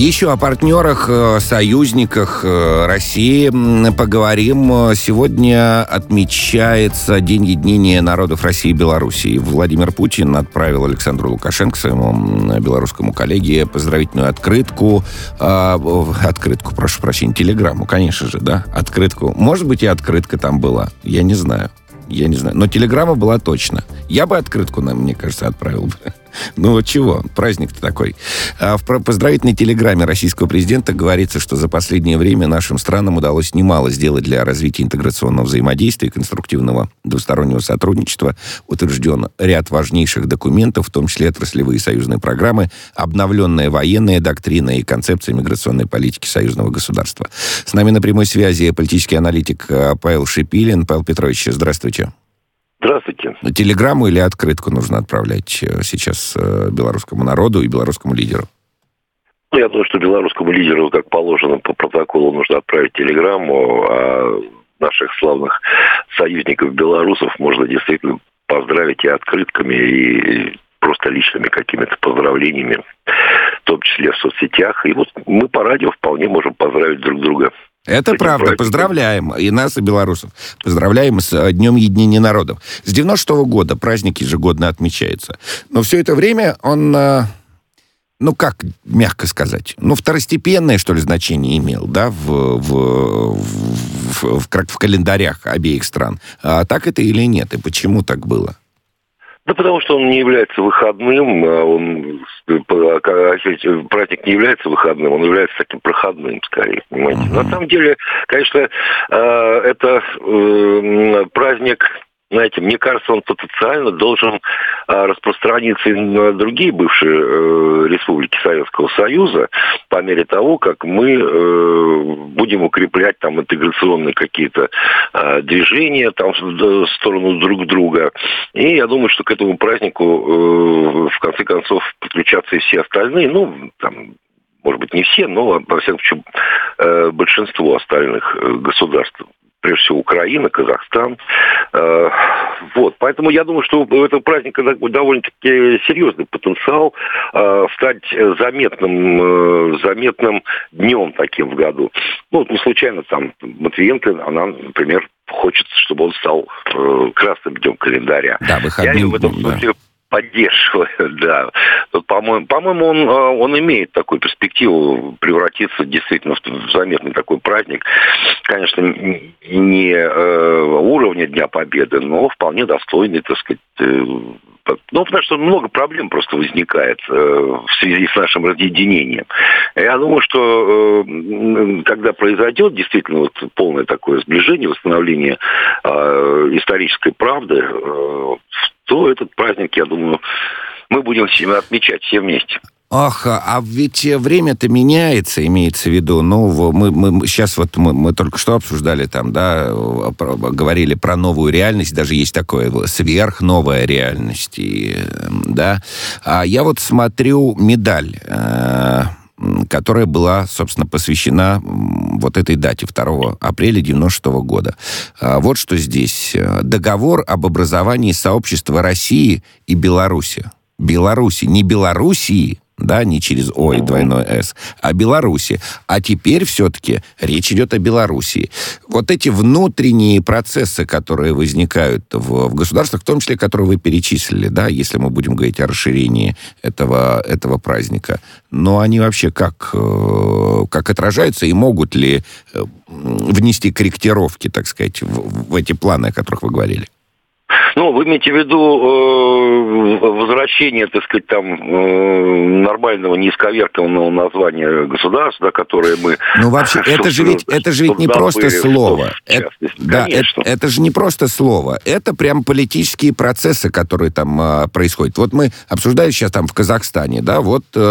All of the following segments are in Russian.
Еще о партнерах, союзниках России поговорим. Сегодня отмечается День единения народов России и Белоруссии. Владимир Путин отправил Александру Лукашенко, своему белорусскому коллеге, поздравительную открытку. Прошу прощения, телеграмму, конечно же, да? Открытку. Может быть, и открытка там была. Я не знаю. Но телеграмма была точно. Я бы открытку, мне кажется, отправил бы. Ну вот чего, праздник-то такой. В поздравительной телеграмме российского президента говорится, что за последнее время нашим странам удалось немало сделать для развития интеграционного взаимодействия и конструктивного двустороннего сотрудничества. Утвержден ряд важнейших документов, в том числе отраслевые союзные программы, обновленная военная доктрина и концепция миграционной политики союзного государства. С нами на прямой связи политический аналитик Павел Шипилин. Павел Петрович, здравствуйте. Здравствуйте. Телеграмму или открытку нужно отправлять сейчас белорусскому народу и белорусскому лидеру? Я думаю, что белорусскому лидеру, как положено по протоколу, нужно отправить телеграмму, а наших славных союзников белорусов можно действительно поздравить и открытками, и просто личными какими-то поздравлениями, в том числе в соцсетях. И вот мы по радио вполне можем поздравить друг друга. Это правда. Поздравляем и нас, и белорусов. Поздравляем с Днем единения народов. С 96-го года праздник ежегодно отмечается. Но все это время он, как мягко сказать, второстепенное, что ли, значение имел, да, в календарях обеих стран. А так это или нет? И почему так было? Да потому что он не является выходным, праздник не является выходным, он является таким проходным, скорее, понимаете. На самом деле, конечно, это праздник, знаете, мне кажется, он потенциально должен распространиться и на другие бывшие республики Советского Союза по мере того, как мы будем укреплять там интеграционные какие-то движения там в сторону друг друга. И я думаю, что к этому празднику в конце концов подключатся и все остальные, может быть, не все, но, во всяком случае, большинство остальных государств. Прежде всего, Украина, Казахстан. Поэтому я думаю, что у этого праздника довольно-таки серьезный потенциал стать заметным днем таким в году. Не случайно там Матвиенко, она, например, хочет, чтобы он стал красным днем календаря. Да, выходным. Я в этом смысле поддерживаю, да. По-моему, он имеет такую перспективу превратиться действительно в заметный такой праздник. Конечно, не уровня Дня Победы, но вполне достойный, так сказать. Потому что много проблем просто возникает в связи с нашим разъединением. Я думаю, что когда произойдет действительно полное такое сближение, восстановление исторической правды, то этот праздник, я думаю, мы будем отмечать все вместе. Ах, а ведь время-то меняется, имеется в виду. Мы сейчас мы только что обсуждали там, да, говорили про новую реальность, даже есть такое сверхновая реальность, да. А я смотрю медаль, которая была, собственно, посвящена этой дате, 2 апреля 1996 года. Вот что здесь. Договор об образовании сообщества России и Беларуси. Беларуси, не Белоруссии, да, не через О и двойное С, а Беларуси. А теперь все-таки речь идет о Белоруссии. Вот эти внутренние процессы, которые возникают в государствах, в том числе, которые вы перечислили, да, если мы будем говорить о расширении этого праздника, но они вообще как отражаются и могут ли внести корректировки, так сказать, в эти планы, о которых вы говорили? Вы имеете в виду возвращение, так сказать, там нормального, неисковерканного названия государства, да, которое мы... вообще, это же ведь не просто слово. Это же не просто слово. Это прям политические процессы, которые там происходят. Мы обсуждали сейчас там в Казахстане, да,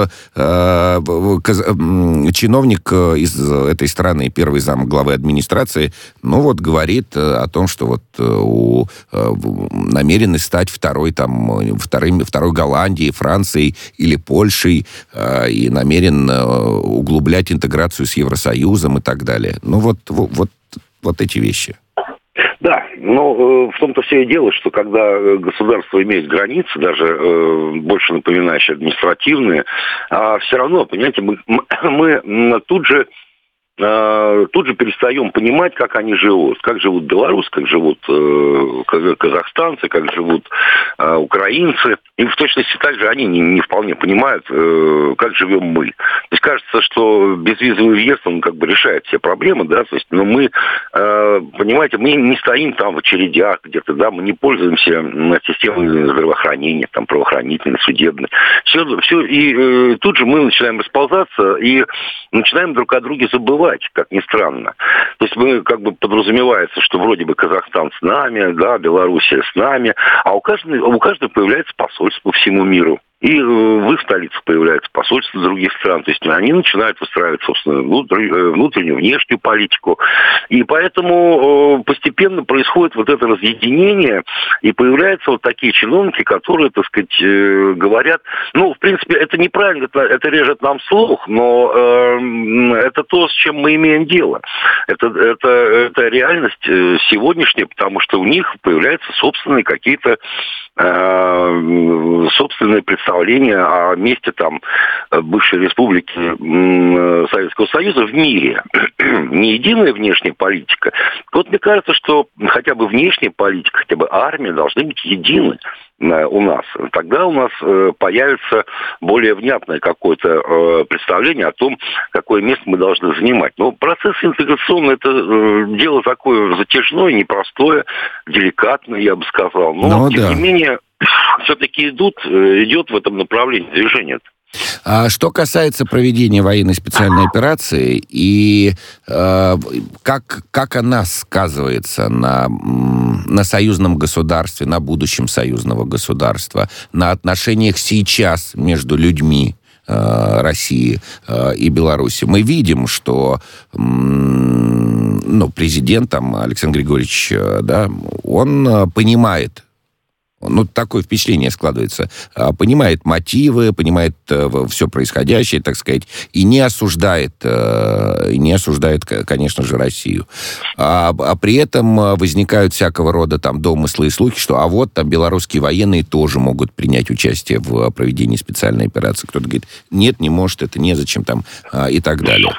чиновник из этой страны, первый зам главы администрации, говорит о том, что намеренность стать второй Голландией, Францией или Польшей, и намерен углублять интеграцию с Евросоюзом и так далее. Вот эти вещи. Да, Ну, в том-то все и дело, что когда государство имеет границы, даже больше напоминающие административные, все равно, понимаете, мы тут же перестаем понимать, как они живут. Как живут белорусы, как живут казахстанцы, как живут украинцы. И в точности так же они не вполне понимают, как живем мы. То есть кажется, что безвизовый въезд, он как бы решает все проблемы, да, то есть, но мы, понимаете, мы не стоим там в очередях где-то, да, мы не пользуемся системой здравоохранения, там, правоохранительной, судебной. Все, и тут же мы начинаем расползаться и начинаем друг о друге забывать, как ни странно. То есть мы как бы подразумевается, что вроде бы Казахстан с нами, да, Белоруссия с нами, а у каждого появляется посольство по всему миру. И в их столицах появляются посольства других стран. То есть они начинают выстраивать, собственно, внутреннюю, внешнюю политику. И поэтому постепенно происходит вот это разъединение, и появляются вот такие чиновники, которые, так сказать, говорят... Ну, в принципе, это неправильно, это режет нам слух, но это то, с чем мы имеем дело. Это реальность сегодняшняя, потому что у них появляются собственные какие-то собственные представления о месте там бывшей республики Советского Союза в мире. Не единая внешняя политика. Вот мне кажется, что хотя бы внешняя политика, хотя бы армия должны быть едины у нас. Тогда у нас появится более внятное какое-то представление о том, какое место мы должны занимать. Но процесс интеграционный — это дело такое затяжное, непростое, деликатное, я бы сказал. Но тем не менее, все-таки идет в этом направлении движение. Что касается проведения военной специальной операции и как она сказывается на союзном государстве, на будущем союзного государства, на отношениях сейчас между людьми России и Беларуси, мы видим, что президент Александр Григорьевич, да, он понимает, такое впечатление складывается, понимает мотивы, понимает все происходящее, так сказать, и не осуждает, конечно же, Россию. А при этом возникают всякого рода там домыслы и слухи, что там белорусские военные тоже могут принять участие в проведении специальной операции. Кто-то говорит, нет, не может, это незачем там, и так далее.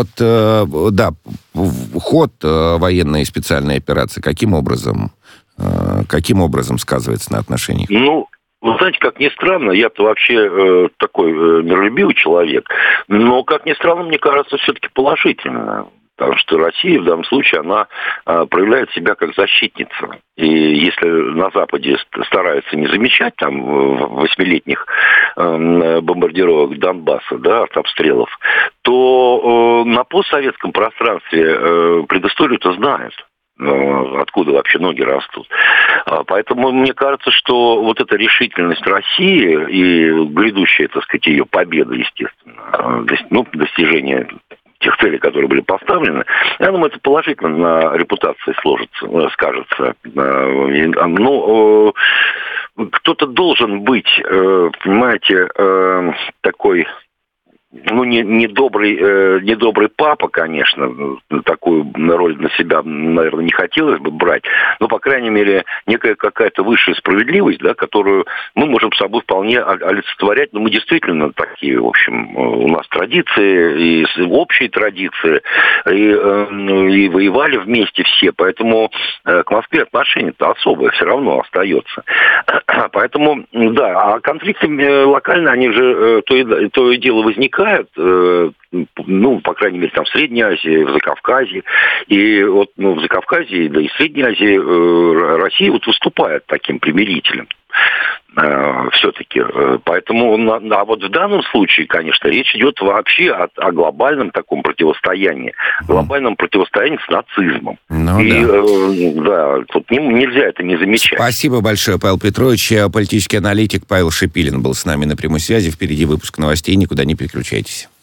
Ход военной специальной операции каким образом сказывается на отношениях? Вы знаете, как ни странно, я-то вообще такой миролюбивый человек, но, как ни странно, мне кажется, все-таки положительно. Потому что Россия в данном случае, она проявляет себя как защитница. И если на Западе стараются не замечать там 8-летних бомбардировок Донбасса, да, от обстрелов, то на постсоветском пространстве предысторию-то знают. Откуда вообще ноги растут. Поэтому мне кажется, что вот эта решительность России и грядущая, так сказать, ее победа, естественно, достижение тех целей, которые были поставлены, я думаю, это положительно на репутации скажется. Кто-то должен быть, понимаете, такой... недобрый папа, конечно, такую роль на себя, наверное, не хотелось бы брать, но, по крайней мере, некая какая-то высшая справедливость, да, которую мы можем собой вполне олицетворять, но мы действительно такие, в общем, у нас традиции, и общие традиции, и воевали вместе все, поэтому к Москве отношение-то особое все равно остается. Поэтому, да, а конфликты локальные, они же то и дело возникают, по крайней мере, там в Средней Азии, в Закавказье. И вот в Закавказье, да и в Средней Азии Россия выступает таким примирителем. Все-таки. Поэтому, а вот в данном случае, конечно, речь идет вообще о глобальном таком противостоянии. Глобальном противостоянии с нацизмом. Тут нельзя это не замечать. Спасибо большое, Павел Петрович. Политический аналитик Павел Шипилин был с нами на прямой связи. Впереди выпуск новостей. Никуда не переключайтесь.